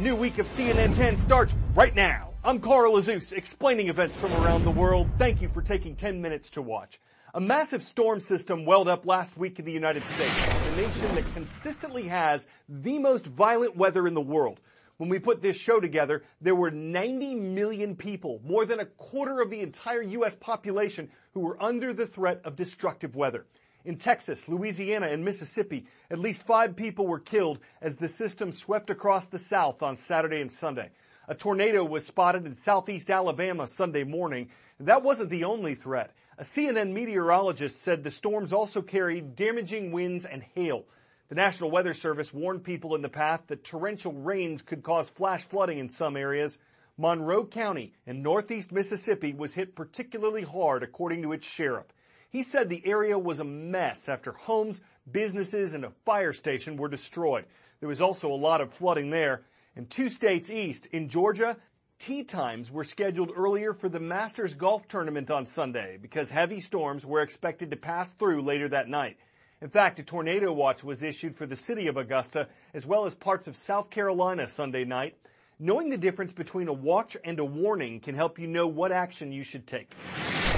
new week of CNN 10 starts right now. I'm Carl Azuz, explaining events from around the world. Thank you for taking 10 minutes to watch. A massive storm system welled up last week in the United States, the nation that consistently has the most violent weather in the world. When we put this show together, there were 90 million people, more than a quarter of the entire U.S. population, who were under the threat of destructive weather. In Texas, Louisiana, and Mississippi, at least 5 people were killed as the system swept across the South on Saturday and Sunday. A tornado was spotted in southeast Alabama Sunday morning. That wasn't the only threat. A CNN meteorologist said the storms also carried damaging winds and hail. The National Weather Service warned people in the path that torrential rains could cause flash flooding in some areas. Monroe County in northeast Mississippi was hit particularly hard, according to its sheriff. He said the area was a mess after homes, businesses, and a fire station were destroyed. There was also a lot of flooding there. In 2 states east, in Georgia, tee times were scheduled earlier for the Masters golf tournament on Sunday because heavy storms were expected to pass through later that night. In fact, a tornado watch was issued for the city of Augusta as well as parts of South Carolina Sunday night. Knowing the difference between a watch and a warning can help you know what action you should take.